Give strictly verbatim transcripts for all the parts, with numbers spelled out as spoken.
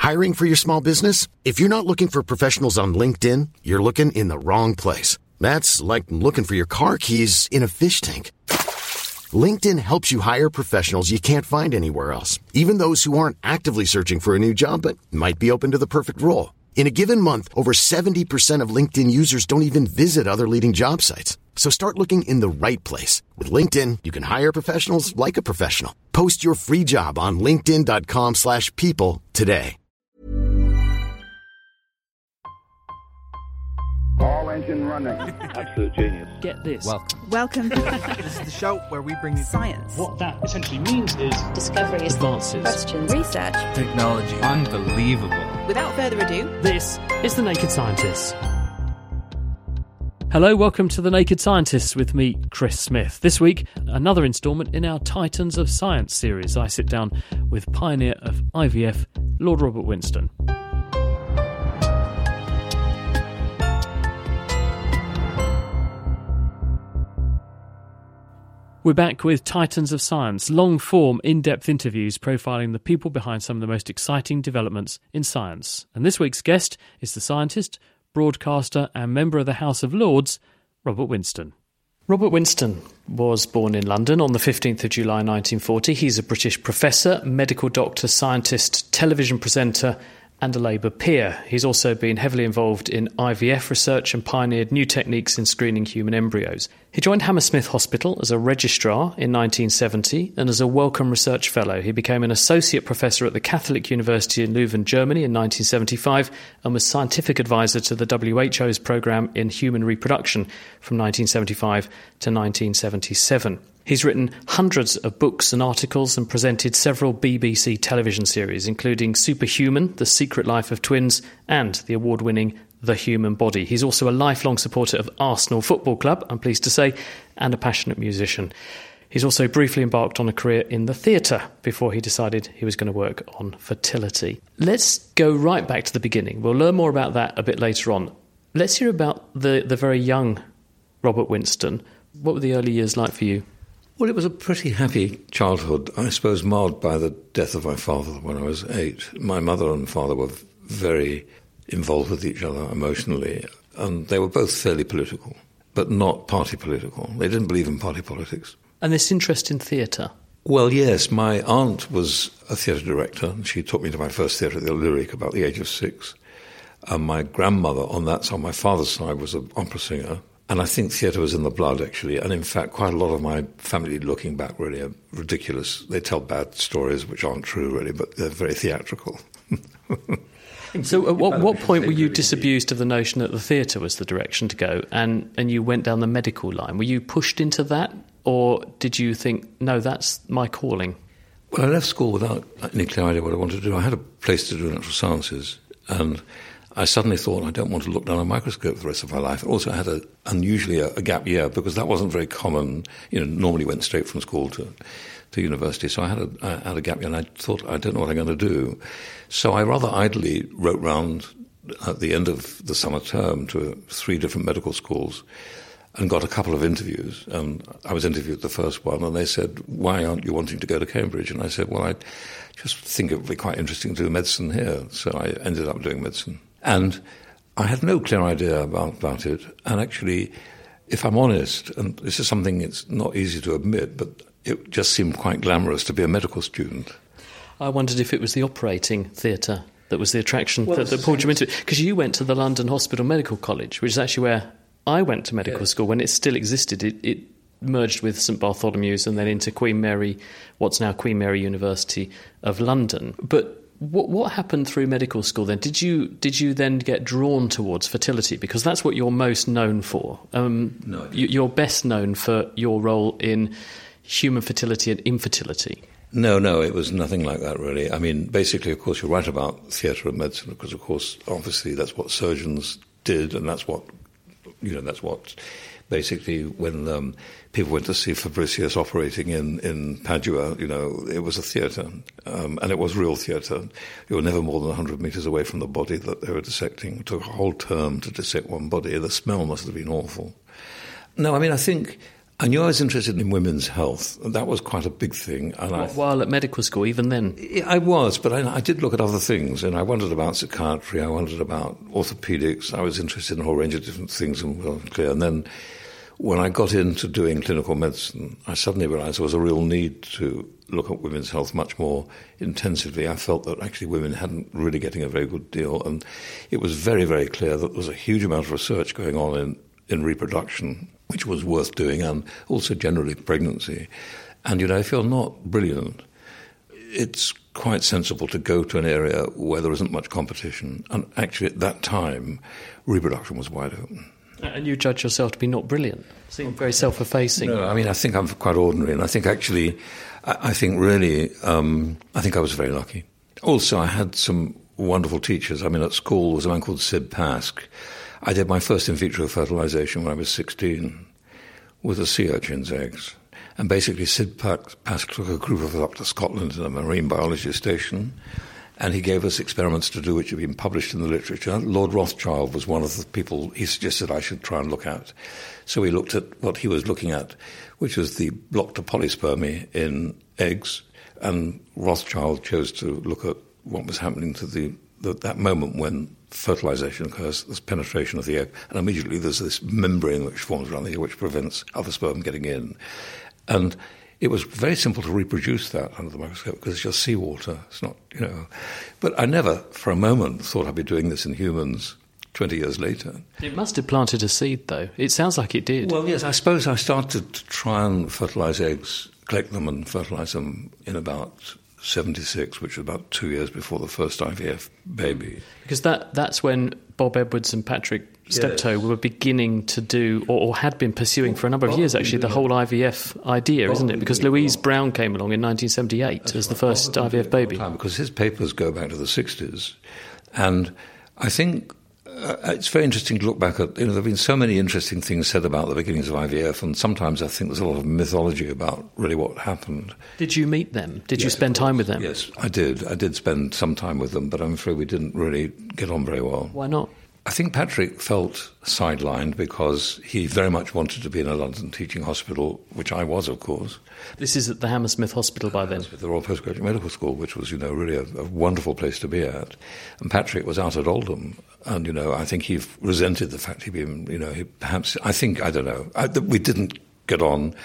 Hiring for your small business? If you're not looking for professionals on LinkedIn, you're looking in the wrong place. That's like looking for your car keys in a fish tank. LinkedIn helps you hire professionals you can't find anywhere else, even those who aren't actively searching for a new job but might be open to the perfect role. In a given month, over seventy percent of LinkedIn users don't even visit other leading job sites. So start looking in the right place. With LinkedIn, you can hire professionals like a professional. Post your free job on linkedin.com slash people today. All engine running. Absolute genius. Get this. Welcome. Welcome. This is the show where we bring you Science. What that essentially means is discoveries, advances, questions, Research. technology. Unbelievable. Without further ado, this is The Naked Scientists. Hello, welcome to The Naked Scientists with me, Chris Smith. This week, another instalment in our Titans of Science series. I sit down with pioneer of I V F, Lord Robert Winston. We're back with Titans of Science, long-form, in-depth interviews profiling the people behind some of the most exciting developments in science. And this week's guest is the scientist, broadcaster and member of the House of Lords, Robert Winston. Robert Winston was born in London on the fifteenth of July nineteen forty. He's a British professor, medical doctor, scientist, television presenter and a Labour peer. He's also been heavily involved in I V F research and pioneered new techniques in screening human embryos. He joined Hammersmith Hospital as a registrar in nineteen seventy and as a Wellcome Research Fellow. He became an associate professor at the Catholic University in Leuven, Germany in nineteen seventy-five and was scientific advisor to the W H O's programme in human reproduction from nineteen seventy-five to nineteen seventy-seven. He's written hundreds of books and articles and presented several B B C television series, including Superhuman, The Secret Life of Twins, and the award-winning The Human Body. He's also a lifelong supporter of Arsenal Football Club, I'm pleased to say, and a passionate musician. He's also briefly embarked on a career in the theatre before he decided he was going to work on fertility. Let's go right back to the beginning. We'll learn more about that a bit later on. Let's hear about the, the very young Robert Winston. What were the early years like for you? Well, it was a pretty happy childhood, I suppose marred by the death of my father when I was eight. My mother and father were very involved with each other emotionally, and they were both fairly political, but not party political. They didn't believe in party politics. And this interest in theatre? Well, yes. My aunt was a theatre director, and she took me to my first theatre at the Lyric about the age of six. And my grandmother on that side, my father's side, was an opera singer. And I think theatre was in the blood, actually. And in fact, quite a lot of my family, looking back, really are ridiculous. They tell bad stories, which aren't true, really, but they're very theatrical. So at what, what point were you disabused of the notion that the theatre was the direction to go and, and you went down the medical line? Were you pushed into that, or did you think, no, that's my calling? Well, I left school without any clear idea what I wanted to do. I had a place to do natural sciences, and I suddenly thought, I don't want to look down a microscope for the rest of my life. Also, I had a, unusually a, a gap year, because that wasn't very common. You know, normally went straight from school to, to university. So I had, a, I had a gap year, and I thought, I don't know what I'm going to do. So I rather idly wrote round at the end of the summer term to three different medical schools and got a couple of interviews. And I was interviewed at the first one, and they said, why aren't you wanting to go to Cambridge? And I said, well, I just think it would be quite interesting to do medicine here. So I ended up doing medicine. And I had no clear idea about, about it. And actually, if I'm honest, and this is something it's not easy to admit, but it just seemed quite glamorous to be a medical student. I wondered if it was the operating theatre that was the attraction well, that, that pulled you into it. Because you went to the London Hospital Medical College, which is actually where I went to medical yeah. school. When it still existed, it, it merged with St Bartholomew's and then into Queen Mary, what's now Queen Mary University of London. But What, what happened through medical school then? Did you did you then get drawn towards fertility? Because that's what you're most known for. Um, no, you, you're best known for your role in human fertility and infertility. No, no, it was nothing like that, really. I mean, basically, of course, you're right about theatre and medicine, because, of course, obviously that's what surgeons did, and that's what, you know, that's what basically when um, people went to see Fabricius operating in, in Padua, you know, it was a theatre, um, and it was real theatre. You were never more than one hundred metres away from the body that they were dissecting. It took a whole term to dissect one body. The smell must have been awful. No, I mean, I think I knew I was interested in women's health. That was quite a big thing. And I, While at medical school, even then? I was, but I, I did look at other things, and I wondered about psychiatry, I wondered about orthopedics, I was interested in a whole range of different things, and, well, clear. And then when I got into doing clinical medicine, I suddenly realised there was a real need to look at women's health much more intensively. I felt that actually women hadn't really getting a very good deal, and it was very, very clear that there was a huge amount of research going on in, in reproduction, which was worth doing, and also generally pregnancy. And, you know, if you're not brilliant, it's quite sensible to go to an area where there isn't much competition. And actually, at that time, reproduction was wide open. And you judge yourself to be not brilliant? Seem very self-effacing. No, I mean, I think I'm quite ordinary, and I think actually, I, I think really, um, I think I was very lucky. Also, I had some wonderful teachers. I mean, at school, there was a man called Sid Pask. I did my first in vitro fertilization when I was sixteen with a sea urchin's eggs. And basically Sid Pask took a group of us up to Scotland in a marine biology station, and he gave us experiments to do which have been published in the literature. Lord Rothschild was one of the people he suggested I should try and look at. So we looked at what he was looking at, which was the block to polyspermy in eggs, and Rothschild chose to look at what was happening to the, the that moment when fertilization occurs, there's penetration of the egg, and immediately there's this membrane which forms around the egg which prevents other sperm getting in. And it was very simple to reproduce that under the microscope because it's just seawater. It's not, you know. But I never for a moment thought I'd be doing this in humans twenty years later. It must have planted a seed, though. It sounds like it did. Well, yes, I suppose I started to try and fertilize eggs, collect them and fertilize them in about seventy-six, which was about two years before the first I V F baby. Because that that's when Bob Edwards and Patrick Steptoe yes. were beginning to do, or, or had been pursuing for a number of years, actually, the whole I V F idea, isn't it? Because Louise Brown came along in nineteen seventy-eight That's as the first I V F baby. Because his papers go back to the sixties. And I think uh, it's very interesting to look back at, you know, there have been so many interesting things said about the beginnings of I V F, and sometimes I think there's a lot of mythology about really what happened. Did you meet them? Did yes, you spend time with them? Yes, I did. I did spend some time with them, but I'm afraid we didn't really get on very well. Why not? I think Patrick felt sidelined because he very much wanted to be in a London teaching hospital, which I was, of course. This is at the Hammersmith Hospital by then? The Royal Postgraduate Medical School, which was, you know, really a, a wonderful place to be at. And Patrick was out at Oldham. And, you know, I think he resented the fact he'd been, you know, he perhaps, I think, I don't know, I, we didn't get on.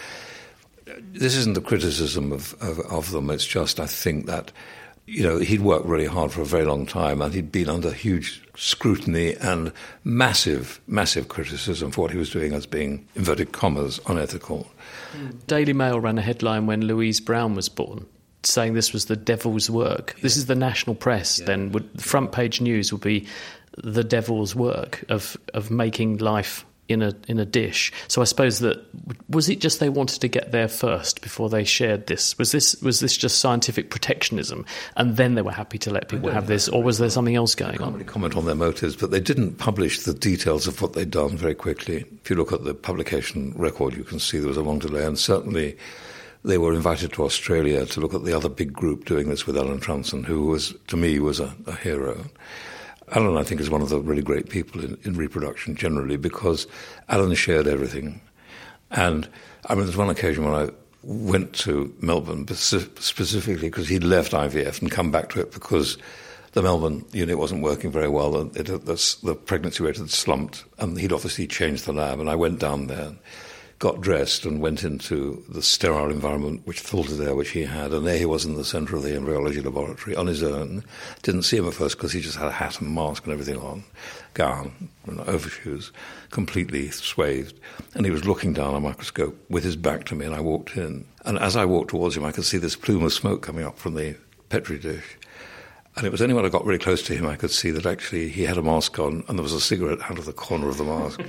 This isn't a criticism of, of, of them. It's just, I think that, you know, he'd worked really hard for a very long time, and he'd been under huge scrutiny and massive, massive criticism for what he was doing as being, inverted commas, unethical. Daily Mail ran a headline when Louise Brown was born, saying this was the devil's work. This is the national press, yeah. Then. Would, the front page news would be the devil's work of, of making life in a in a dish. So I suppose that, was it just they wanted to get there first before they shared this? Was this was this just scientific protectionism, and then they were happy to let people have this, or was there something else going on? I can't really comment on their motives, but they didn't publish the details of what they'd done very quickly. If you look at the publication record, you can see there was a long delay, and certainly they were invited to Australia to look at the other big group doing this with Alan Trunson, who was, to me, was a, a hero. Alan, I think, is one of the really great people in, in reproduction generally, because Alan shared everything. And I mean, there's one occasion when I went to Melbourne specifically because he'd left I V F and come back to it because the Melbourne unit wasn't working very well. And it, the, the pregnancy rate had slumped, and he'd obviously changed the lab. And I went down there, got dressed, and went into the sterile environment which filtered there, which he had. And there he was in the centre of the embryology laboratory on his own. Didn't see him at first because he just had a hat and mask and everything on, gown and overshoes, completely swathed. And he was looking down a microscope with his back to me, and I walked in. And as I walked towards him, I could see this plume of smoke coming up from the Petri dish. And it was only when I got really close to him I could see that actually he had a mask on and there was a cigarette out of the corner of the mask.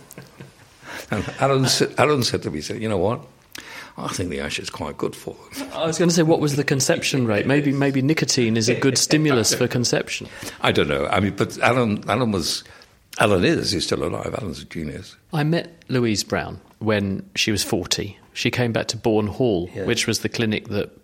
And Alan, Alan said to me, he said, you know what, I think the ash is quite good for them. I was going to say, what was the conception rate? Maybe maybe nicotine is a good stimulus for conception. I don't know. I mean, but Alan, Alan was, Alan is, he's still alive. Alan's a genius. I met Louise Brown when she was forty. She came back to Bourne Hall, yeah. which was the clinic that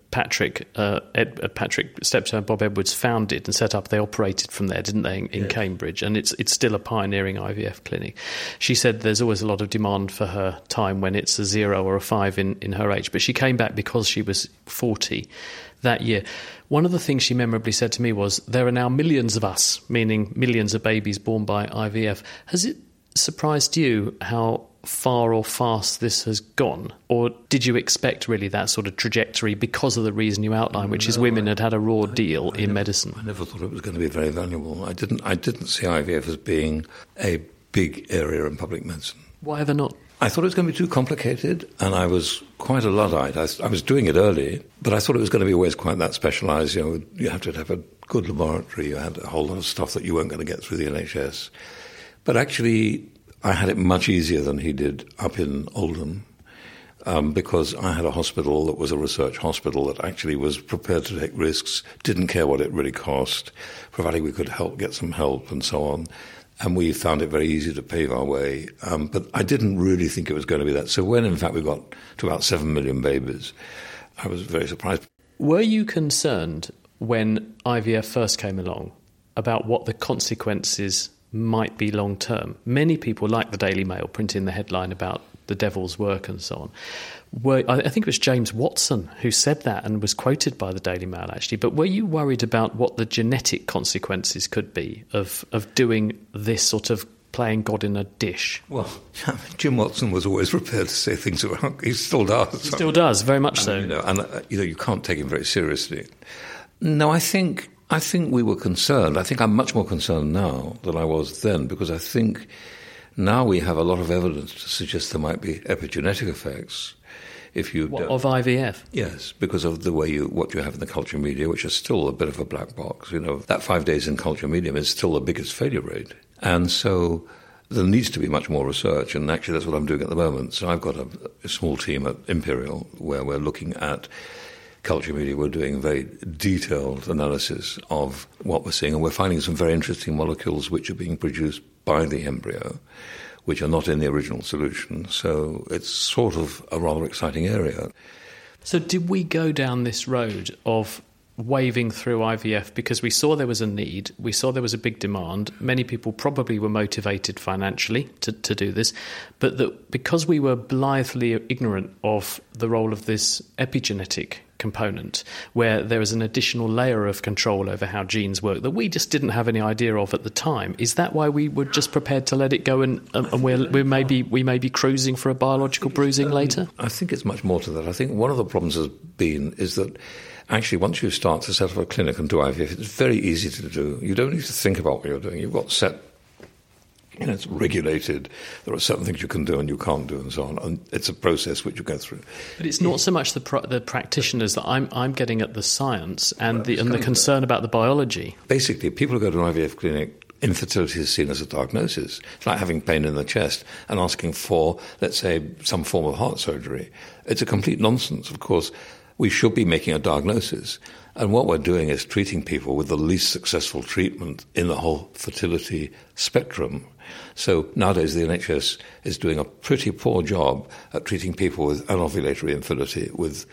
Patrick, uh, Ed, uh, Patrick Steptoe and Bob Edwards founded and set up, they operated from there, didn't they, in, in yes. Cambridge? And it's it's still a pioneering I V F clinic. She said there's always a lot of demand for her time when it's a zero or a five in, in her age. But she came back because she was forty that year. One of the things she memorably said to me was, there are now millions of us, meaning millions of babies born by I V F. Has it surprised you how far or fast this has gone, or did you expect really that sort of trajectory because of the reason you outlined, which no, is women I, had had a raw I, deal I in never, medicine? I never thought it was going to be very valuable. I didn't. I didn't see I V F as being a big area in public medicine. Why ever not? I thought it was going to be too complicated, and I was quite a Luddite. I, I was doing it early, but I thought it was going to be always quite that specialised. You know, you had to have a good laboratory. You had a whole lot of stuff that you weren't going to get through the N H S. But actually, I had it much easier than he did up in Oldham, um, because I had a hospital that was a research hospital that actually was prepared to take risks, didn't care what it really cost, providing we could help get some help and so on. And we found it very easy to pave our way. Um, but I didn't really think it was going to be that. So when, in fact, we got to about seven million babies, I was very surprised. Were you concerned when I V F first came along about what the consequences might be long term? Many people, like the Daily Mail, printing the headline about the devil's work and so on. Were, I think it was James Watson who said that and was quoted by the Daily Mail, actually. But were you worried about what the genetic consequences could be of, of doing this sort of playing God in a dish? Well, Jim Watson was always prepared to say things around. He still does. He still does, very much and, so. You know, and uh, you know, you can't take him very seriously. No, I think... I think we were concerned. I think I'm much more concerned now than I was then, because I think now we have a lot of evidence to suggest there might be epigenetic effects if you... What, of I V F? Yes, because of the way you, what you have in the culture media, which is still a bit of a black box. You know, that five days in culture medium is still the biggest failure rate. And so there needs to be much more research, and actually that's what I'm doing at the moment. So I've got a, a small team at Imperial where we're looking at culture media. We're doing very detailed analysis of what we're seeing, and we're finding some very interesting molecules which are being produced by the embryo, which are not in the original solution. So it's sort of a rather exciting area. So did we go down this road of waving through I V F because we saw there was a need, we saw there was a big demand, many people probably were motivated financially to, to do this, but that because we were blithely ignorant of the role of this epigenetic component, where there is an additional layer of control over how genes work that we just didn't have any idea of at the time, is that why we were just prepared to let it go, and, um, and we're, we're maybe, we may be cruising for a biological bruising later? I think it's much more to that. I think one of the problems has been is that actually, once you start to set up a clinic and do I V F, it's very easy to do. You don't need to think about what you're doing. You've got set, you know, it's regulated. There are certain things you can do and you can't do and so on. And it's a process which you go through. But it's not so much the pr- the practitioners that I'm I'm getting at the science and well, the and the concern about the biology. Basically, people who go to an I V F clinic, infertility is seen as a diagnosis. It's like having pain in the chest and asking for, let's say, some form of heart surgery. It's a complete nonsense, of course. We should be making a diagnosis. And what we're doing is treating people with the least successful treatment in the whole fertility spectrum. So nowadays the N H S is doing a pretty poor job at treating people with anovulatory infertility, with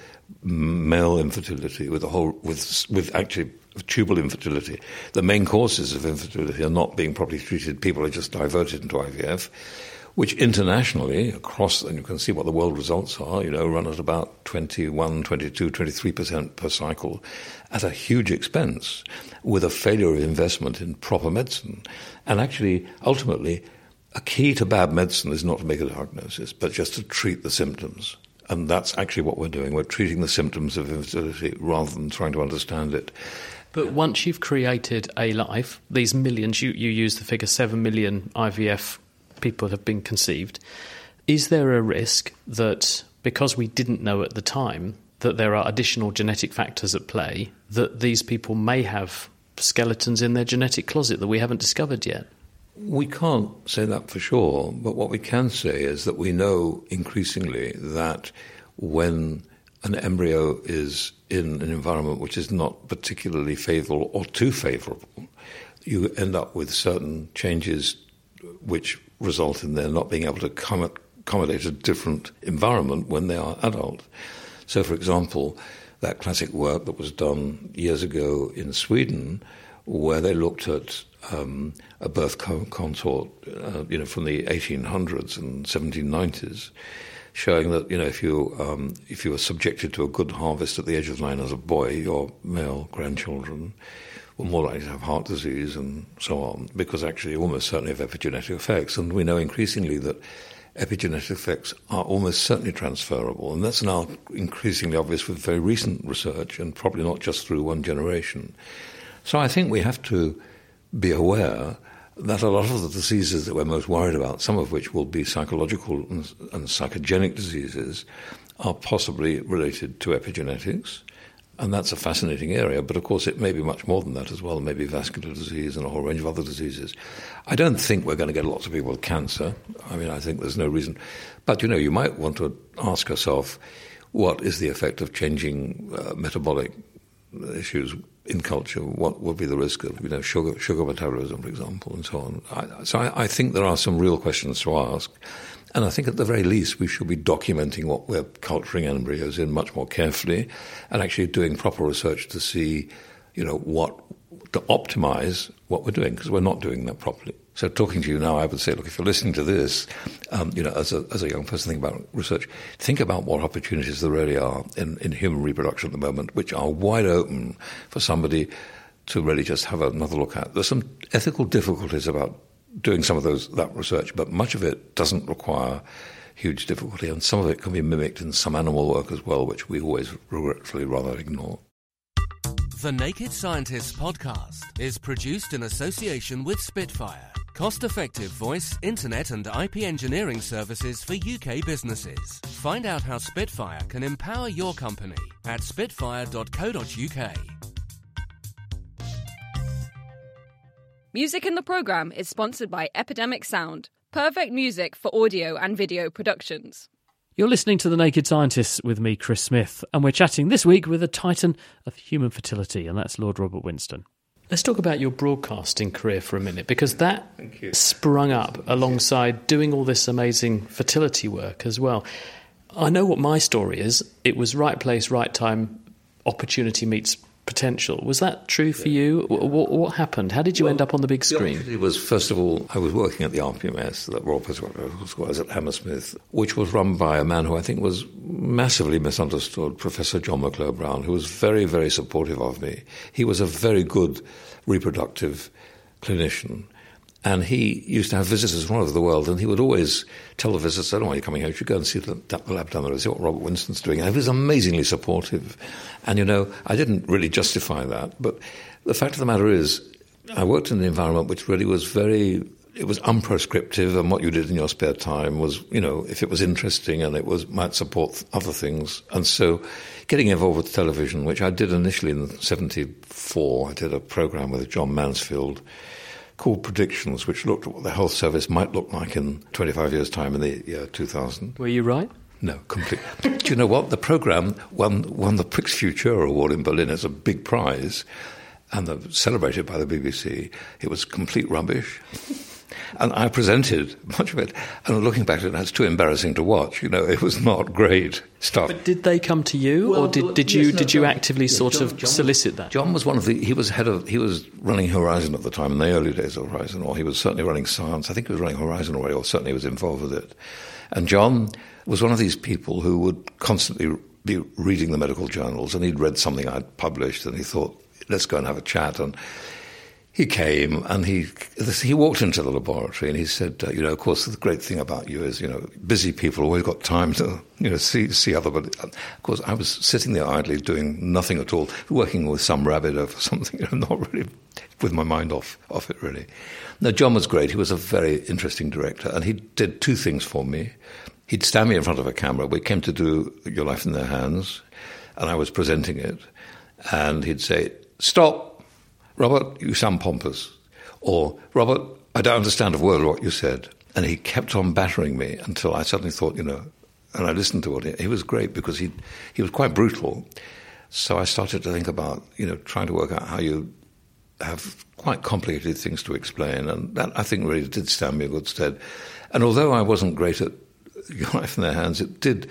male infertility, with a whole, with with actually tubal infertility. The main causes of infertility are not being properly treated. People are just diverted into I V F, which internationally, across, and you can see what the world results are, you know, run at about twenty-one, twenty-two, twenty-three percent per cycle at a huge expense, with a failure of investment in proper medicine. And actually, ultimately, a key to bad medicine is not to make a diagnosis, but just to treat the symptoms. And that's actually what we're doing. We're treating the symptoms of infertility rather than trying to understand it. But once you've created a life, these millions, you, you use the figure seven million I V F people have been conceived, is there a risk that because we didn't know at the time that there are additional genetic factors at play, that these people may have skeletons in their genetic closet that we haven't discovered yet? We can't say that for sure, but what we can say is that we know increasingly that when an embryo is in an environment which is not particularly favourable or too favourable, you end up with certain changes which result in their not being able to accommodate a different environment when they are adult. So, for example, that classic work that was done years ago in Sweden, where they looked at um, a birth consort, uh, you know, from the eighteen hundreds and seventeen nineties, showing that, you know, if you um, if you were subjected to a good harvest at the age of nine as a boy, your male grandchildren were more likely to have heart disease and so on, because actually almost certainly have epigenetic effects. And we know increasingly that epigenetic effects are almost certainly transferable, and that's now increasingly obvious with very recent research, and probably not just through one generation. So I think we have to be aware that a lot of the diseases that we're most worried about, some of which will be psychological and, and psychogenic diseases, are possibly related to epigenetics. And that's a fascinating area, but of course it may be much more than that as well. It may be vascular disease and a whole range of other diseases. I don't think we're going to get lots of people with cancer. I mean, I think there's no reason. But, you know, you might want to ask yourself, what is the effect of changing uh, metabolic issues in culture? What would be the risk of, you know, sugar, sugar metabolism, for example, and so on? I, so I, I think there are some real questions to ask. And I think at the very least we should be documenting what we're culturing embryos in much more carefully, and actually doing proper research to see, you know, what to optimize what we're doing, because we're not doing that properly. So talking to you now, I would say, look, if you're listening to this, um, you know, as a as a young person thinking about research, think about what opportunities there really are in, in human reproduction at the moment, which are wide open for somebody to really just have another look at. There's some ethical difficulties about doing some of those that research, but much of it doesn't require huge difficulty, and some of it can be mimicked in some animal work as well, which we always regretfully rather ignore. The Naked Scientists podcast is produced in association with Spitfire, cost-effective voice, internet and I P engineering services for U K businesses. Find out how Spitfire can empower your company at spitfire dot co dot uk. Music in the programme is sponsored by Epidemic Sound, perfect music for audio and video productions. You're listening to The Naked Scientists with me, Chris Smith, and we're chatting this week with a titan of human fertility, and that's Lord Robert Winston. Let's talk about your broadcasting career for a minute, because that sprung up alongside doing all this amazing fertility work as well. I know what my story is. It was right place, right time, opportunity meets potential. Was that true for you? What, what happened? How did you well, end up on the big screen? It was, first of all, I was working at the R P M S, the Royal Postgraduate School, at Hammersmith, which was run by a man who I think was massively misunderstood, Professor John McClure Brown, who was very, very supportive of me. He was a very good reproductive clinician. And he used to have visitors from all over the world, and he would always tell the visitors, I don't know why you're coming here, you should go and see the, the lab down there, see what Robert Winston's doing. And he was amazingly supportive. And, you know, I didn't really justify that. But the fact of the matter is, I worked in an environment which really was very, it was unprescriptive, and what you did in your spare time was, you know, if it was interesting and it was might support other things. And so getting involved with television, which I did initially in seventy-four, I did a program with John Mansfield called Predictions, which looked at what the health service might look like in twenty-five years' time in the year two thousand. Were you right? No, completely. Do you know what? The programme won, won the Prix Futur Award in Berlin as a big prize, and the, celebrated by the B B C. It was complete rubbish. And I presented much of it, and looking back at it, it's too embarrassing to watch. You know, it was not great stuff. But did they come to you, well, or did, did yes, you no, did you actively yeah, sort John, of John, solicit that? John was one of the. He was head of. He was running Horizon at the time in the early days of Horizon, or he was certainly running Science. I think he was running Horizon already, or certainly he was involved with it. And John was one of these people who would constantly be reading the medical journals, and he'd read something I'd published, and he thought, let's go and have a chat. And he came and he he walked into the laboratory and he said, uh, you know, of course, the great thing about you is, you know, busy people always got time to, you know, see see other. But of course, I was sitting there idly doing nothing at all, working with some rabbit or something, you know, not really with my mind off off it really. No, John was great. He was a very interesting director, and he did two things for me. He'd stand me in front of a camera. We came to do Your Life in Their Hands, and I was presenting it, and he'd say, "Stop. Robert, you sound pompous." Or, "Robert, I don't understand a word of what you said." And he kept on battering me until I suddenly thought, you know, and I listened to what he, he was great because he he was quite brutal. So I started to think about, you know, trying to work out how you have quite complicated things to explain. And that, I think, really did stand me in good stead. And although I wasn't great at Your Life in Their Hands, it did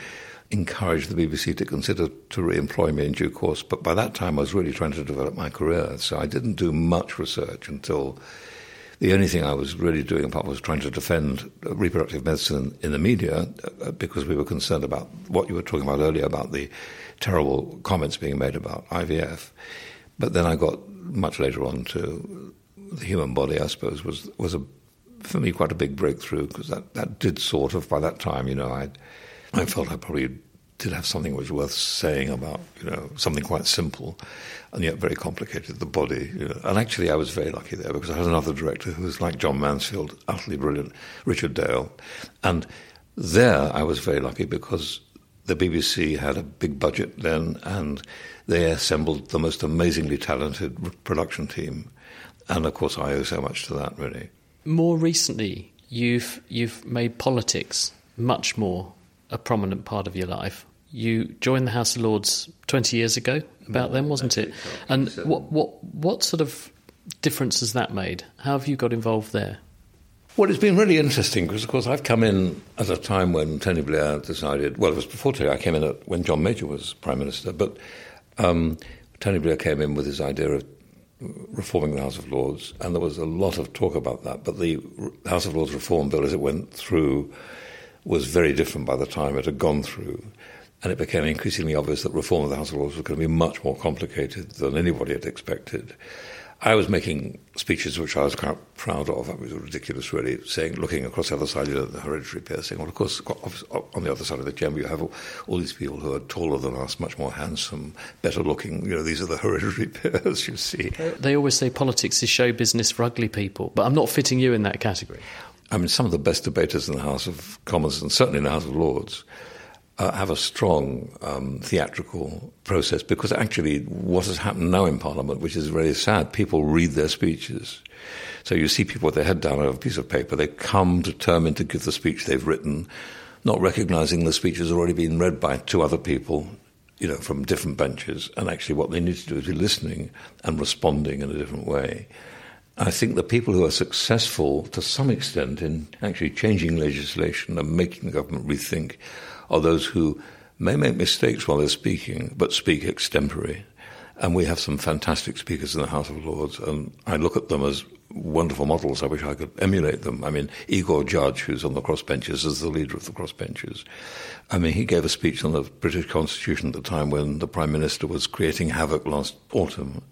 encouraged the B B C to consider to re-employ me in due course. But by that time, I was really trying to develop my career. So I didn't do much research until the only thing I was really doing apart was trying to defend reproductive medicine in the media uh, because we were concerned about what you were talking about earlier about the terrible comments being made about I V F. But then I got much later on to the human body, I suppose, was was a, for me quite a big breakthrough because that, that did sort of, by that time, you know, I I felt I probably did have something which was worth saying about, you know, something quite simple and yet very complicated, the body. You know. And actually I was very lucky there because I had another director who was like John Mansfield, utterly brilliant, Richard Dale. And there I was very lucky because the B B C had a big budget then and they assembled the most amazingly talented production team. And of course I owe so much to that, really. More recently, you've you've made politics much more a prominent part of your life. You joined the House of Lords twenty years ago, about then, wasn't it? And what, what, what sort of difference has that made? How have you got involved there? Well, it's been really interesting because, of course, I've come in at a time when Tony Blair decided, well, it was before Tony, I came in at, when John Major was Prime Minister, but um, Tony Blair came in with his idea of reforming the House of Lords, and there was a lot of talk about that, but the House of Lords reform bill as it went through was very different by the time it had gone through. And it became increasingly obvious that reform of the House of Lords was going to be much more complicated than anybody had expected. I was making speeches which I was quite proud of. It was ridiculous, really, saying, looking across the other side, you know, the hereditary peers, saying, well, of course, on the other side of the chamber, you have all, all these people who are taller than us, much more handsome, better looking. You know, these are the hereditary peers, you see. They always say politics is show business for ugly people, but I'm not fitting you in that category. I mean, some of the best debaters in the House of Commons, and certainly in the House of Lords, uh, have a strong um, theatrical process, because actually what has happened now in Parliament, which is very sad, people read their speeches. So you see people with their head down on a piece of paper, they come determined to give the speech they've written, not recognising the speech has already been read by two other people, you know, from different benches, and actually what they need to do is be listening and responding in a different way. I think the people who are successful to some extent in actually changing legislation and making the government rethink are those who may make mistakes while they're speaking, but speak extempore. And we have some fantastic speakers in the House of Lords, and I look at them as wonderful models. I wish I could emulate them. I mean, Igor Judge, who's on the crossbenches, is the leader of the crossbenches. I mean, he gave a speech on the British Constitution at the time when the Prime Minister was creating havoc last autumn.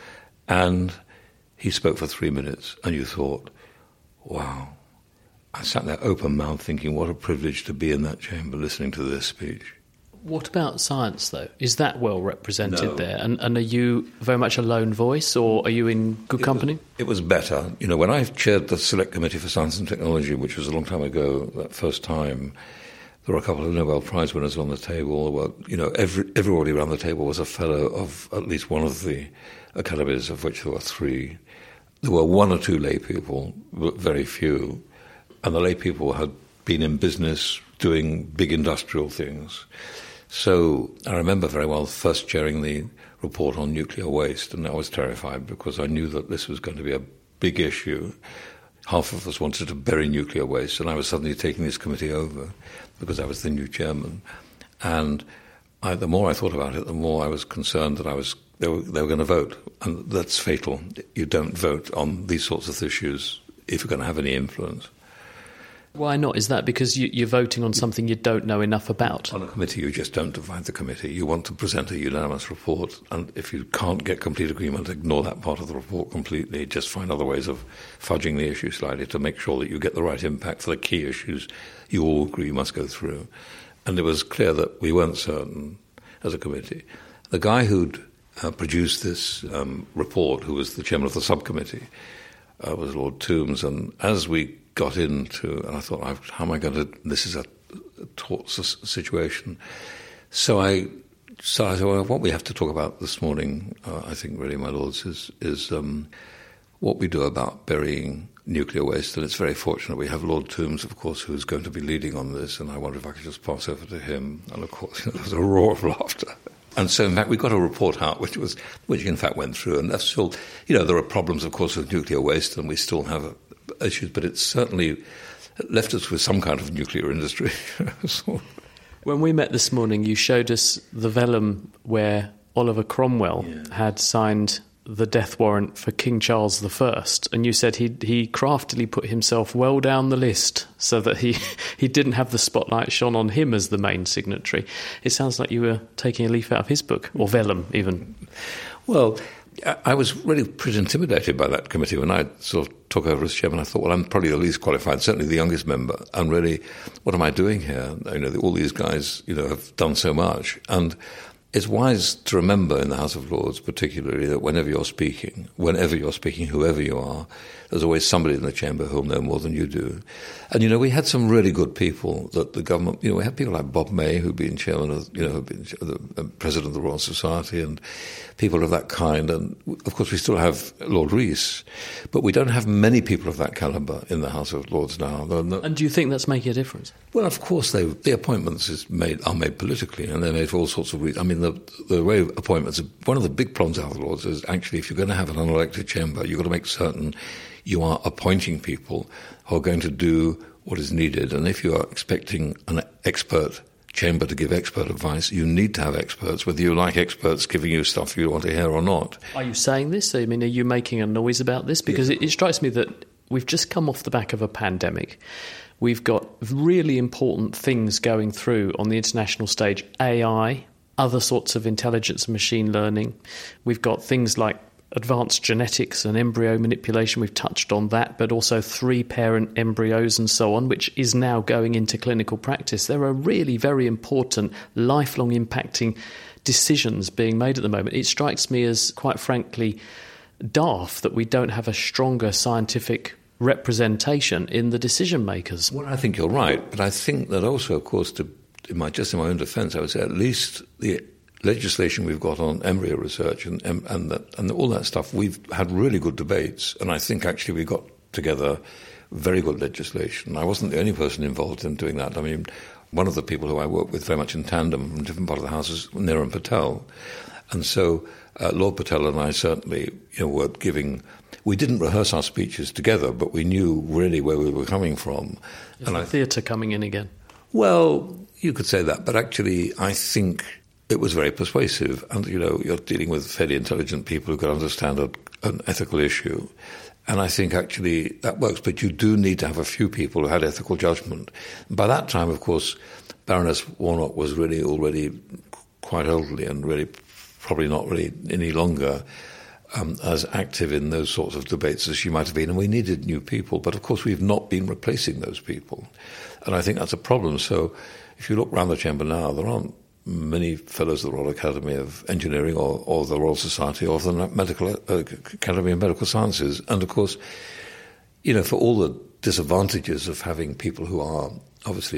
And he spoke for three minutes, and you thought, wow. I sat there open-mouthed thinking, what a privilege to be in that chamber listening to this speech. What about science, though? Is that well represented No. there? And, and are you very much a lone voice, or are you in good It company? Was, it was better. You know, when I chaired the Select Committee for Science and Technology, which was a long time ago, that first time, there were a couple of Nobel Prize winners on the table. Well, you know, every, everybody around the table was a fellow of at least one of the academies, of which there were three. There were one or two lay people, but very few. And the lay people had been in business doing big industrial things. So I remember very well first chairing the report on nuclear waste, and I was terrified because I knew that this was going to be a big issue. Half of us wanted to bury nuclear waste, and I was suddenly taking this committee over because I was the new chairman. And I, the more I thought about it, the more I was concerned that I was they were, they were going to vote. And that's fatal. You don't vote on these sorts of issues if you're going to have any influence. Why not? Is that because you, you're voting on something you don't know enough about? On a committee, you just don't divide the committee. You want to present a unanimous report, and if you can't get complete agreement, ignore that part of the report completely. Just find other ways of fudging the issue slightly to make sure that you get the right impact for the key issues you all agree must go through. And it was clear that we weren't certain as a committee. The guy who'd uh, produced this um, report, who was the chairman of the subcommittee, uh, was Lord Tombs, and as we got into, and I thought, how am I going to, this is a, a taut situation. So I, so I said, well, what we have to talk about this morning, uh, I think really, my lords, is, is um, what we do about burying nuclear waste. And it's very fortunate we have Lord Tombs, of course, who's going to be leading on this, and I wonder if I could just pass over to him. And of course, you know, there was a roar of laughter. And so, in fact, we got a report out, which was, which in fact went through, and that's still, you know, there are problems, of course, with nuclear waste, and we still have issues, but it's certainly left us with some kind of nuclear industry. So. When we met this morning, you showed us the vellum where Oliver Cromwell yeah. had signed the death warrant for King Charles the First, and you said he he craftily put himself well down the list so that he, he didn't have the spotlight shone on him as the main signatory. It sounds like you were taking a leaf out of his book, or vellum even. Well, I was really pretty intimidated by that committee when I sort of took over as chairman. I thought, well, I'm probably the least qualified, certainly the youngest member, and really, what am I doing here? You know, all these guys, you know, have done so much, and it's wise to remember in the House of Lords particularly that whenever you're speaking, whenever you're speaking, whoever you are, there's always somebody in the chamber who'll know more than you do. And, you know, we had some really good people that the government, you know, we had people like Bob May, who'd been chairman of, you know, who'd been the president of the Royal Society, and people of that kind. And, of course, we still have Lord Rees, but we don't have many people of that calibre in the House of Lords now. And do you think that's making a difference? Well, of course, they, the appointments is made, are made politically, and they're made for all sorts of reasons. I mean, the, the way appointments, one of the big problems out of the Lords is actually if you're going to have an unelected chamber, you've got to make certain you are appointing people who are going to do what is needed. And if you are expecting an expert chamber to give expert advice, you need to have experts, whether you like experts giving you stuff you want to hear or not. Are you saying this? I mean, are you making a noise about this? Because yeah. it, it strikes me that we've just come off the back of a pandemic. We've got really important things going through on the international stage, A I, other sorts of intelligence and machine learning. We've got things like advanced genetics and embryo manipulation. We've touched on that, but also three-parent embryos and so on, which is now going into clinical practice. There are really very important, lifelong impacting decisions being made at the moment. It strikes me as, quite frankly, daft that we don't have a stronger scientific representation in the decision makers. Well, I think you're right, but I think that also, of course, to in my, just in my own defence, I would say at least the legislation we've got on embryo research and and, and, that, and all that stuff, we've had really good debates, and I think actually we got together very good legislation. I wasn't the only person involved in doing that. I mean, one of the people who I work with very much in tandem from a different part of the House is Niran Patel, and so uh, Lord Patel and I certainly, you know, were giving. We didn't rehearse our speeches together, but we knew really where we were coming from. Is and the I, theatre coming in again? Well, you could say that, but actually I think it was very persuasive. And, you know, you're dealing with fairly intelligent people who can understand a, an ethical issue. And I think actually that works. But you do need to have a few people who had ethical judgment. By that time, of course, Baroness Warnock was really already quite elderly and really probably not really any longer um, as active in those sorts of debates as she might have been. And we needed new people. But, of course, we've not been replacing those people. And I think that's a problem. So if you look around the chamber now, there aren't many fellows of the Royal Academy of Engineering or, or the Royal Society or the Medical uh, Academy of Medical Sciences. And, of course, you know, for all the disadvantages of having people who are obviously,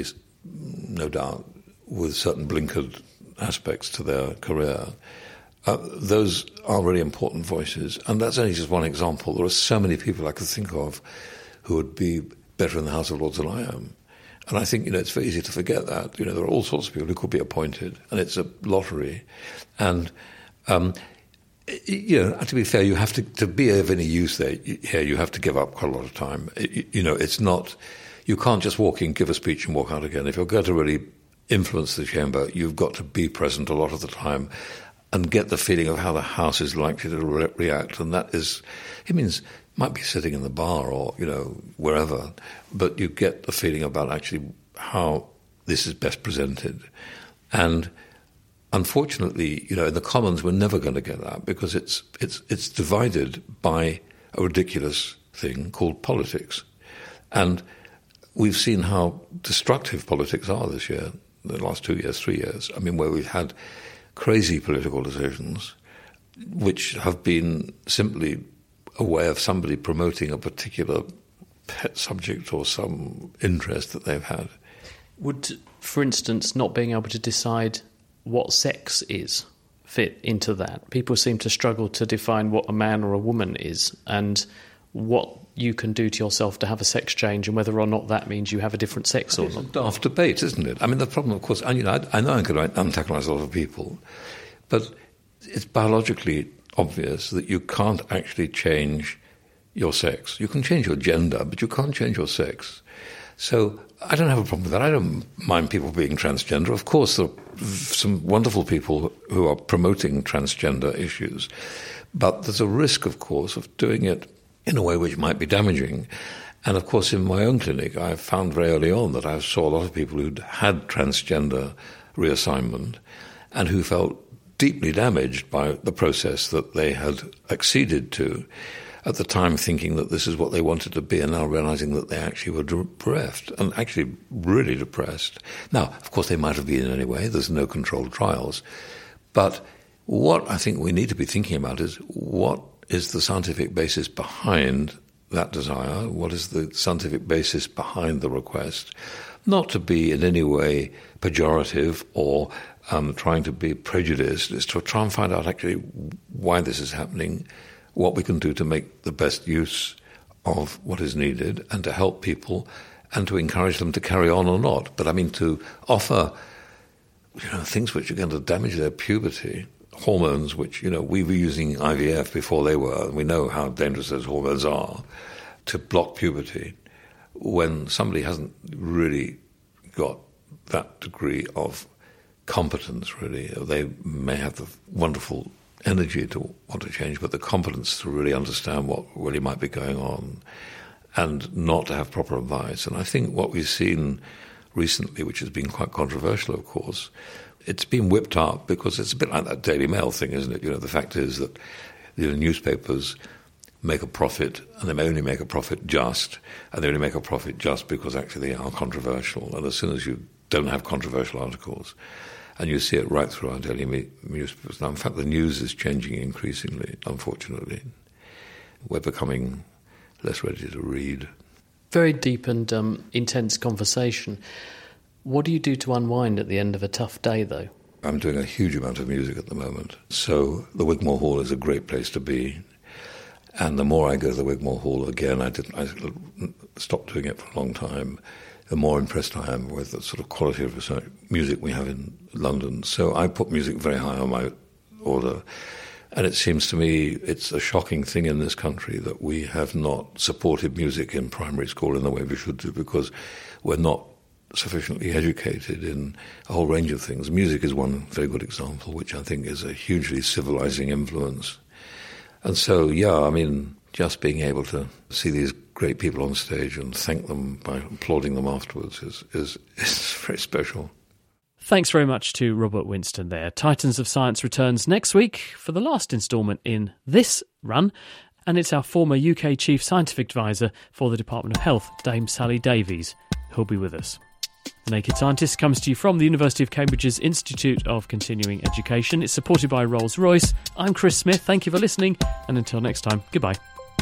no doubt, with certain blinkered aspects to their career, uh, those are really important voices. And that's only just one example. There are so many people I could think of who would be better in the House of Lords than I am. And I think, you know, it's very easy to forget that. You know, there are all sorts of people who could be appointed, and it's a lottery. And, um, you know, to be fair, you have to, to be of any use there, here, you have to give up quite a lot of time. You know, it's not, you can't just walk in, give a speech and walk out again. If you're going to really influence the chamber, you've got to be present a lot of the time and get the feeling of how the House is likely to re- react. And that is, it means, might be sitting in the bar or, you know, wherever, but you get the feeling about actually how this is best presented. And unfortunately, you know, in the Commons, we're never going to get that because it's it's it's divided by a ridiculous thing called politics. And we've seen how destructive politics are this year, the last two years, three years. I mean, where we've had crazy political decisions which have been simply a way of somebody promoting a particular pet subject or some interest that they've had. Would, for instance, not being able to decide what sex is fit into that? People seem to struggle to define what a man or a woman is and what you can do to yourself to have a sex change and whether or not that means you have a different sex or not. It's a daft debate, isn't it? I mean, the problem, of course, and, you know, I, I know I'm going to antagonize a lot of people, but it's biologically obvious that you can't actually change your sex. You can change your gender, but you can't change your sex. So I don't have a problem with that. I don't mind people being transgender. Of course, there are some wonderful people who are promoting transgender issues. But there's a risk, of course, of doing it in a way which might be damaging. And, of course, in my own clinic, I found very early on that I saw a lot of people who'd had transgender reassignment and who felt deeply damaged by the process that they had acceded to, at the time thinking that this is what they wanted to be, and now realizing that they actually were bereft and actually really depressed. Now, of course, they might have been in any way. There's no controlled trials. But what I think we need to be thinking about is what is the scientific basis behind that desire? What is the scientific basis behind the request? Not to be in any way pejorative or um, trying to be prejudiced. It's to try and find out actually why this is happening, what we can do to make the best use of what is needed and to help people and to encourage them to carry on or not. But I mean, to offer, you know, things which are going to damage their puberty, hormones which, you know, we were using I V F before they were, and we know how dangerous those hormones are, to block puberty, when somebody hasn't really got that degree of competence, really. They may have the wonderful energy to want to change, but the competence to really understand what really might be going on and not to have proper advice. And I think what we've seen recently, which has been quite controversial, of course, it's been whipped up because it's a bit like that Daily Mail thing, isn't it? You know, the fact is that the newspapers make a profit, and they may only make a profit just, and they only make a profit just because actually they are controversial. And as soon as you don't have controversial articles, and you see it right through our daily me- newspapers. Now, in fact, the news is changing increasingly, unfortunately. We're becoming less ready to read. Very deep and um, intense conversation. What do you do to unwind at the end of a tough day, though? I'm doing a huge amount of music at the moment. So the Wigmore Hall is a great place to be. And the more I go to the Wigmore Hall, again, I, didn't, I stopped doing it for a long time, the more impressed I am with the sort of quality of research, music we have in London. So I put music very high on my order. And it seems to me it's a shocking thing in this country that we have not supported music in primary school in the way we should do, because we're not sufficiently educated in a whole range of things. Music is one very good example, which I think is a hugely civilizing influence. And so, yeah, I mean, just being able to see these great people on stage and thank them by applauding them afterwards is, is, is very special. Thanks very much to Robert Winston there. Titans of Science returns next week for the last instalment in this run, and it's our former U K Chief Scientific Advisor for the Department of Health, Dame Sally Davies, who'll be with us. The Naked Scientist comes to you from the University of Cambridge's Institute of Continuing Education. It's supported by Rolls-Royce. I'm Chris Smith. Thank you for listening, and until next time, goodbye.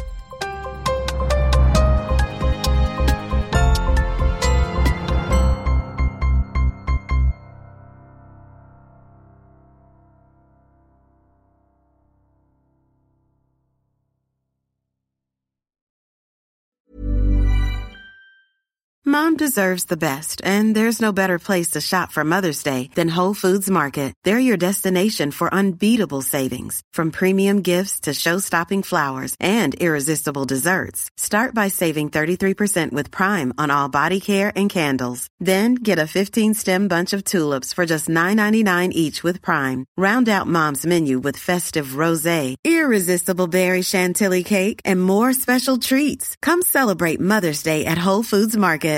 Mom deserves the best, and there's no better place to shop for Mother's Day than Whole Foods Market. They're your destination for unbeatable savings, from premium gifts to show-stopping flowers and irresistible desserts. Start by saving thirty-three percent with Prime on all body care and candles. Then get a fifteen-stem bunch of tulips for just nine ninety-nine each with Prime. Round out Mom's menu with festive rosé, irresistible berry chantilly cake, and more special treats. Come celebrate Mother's Day at Whole Foods Market.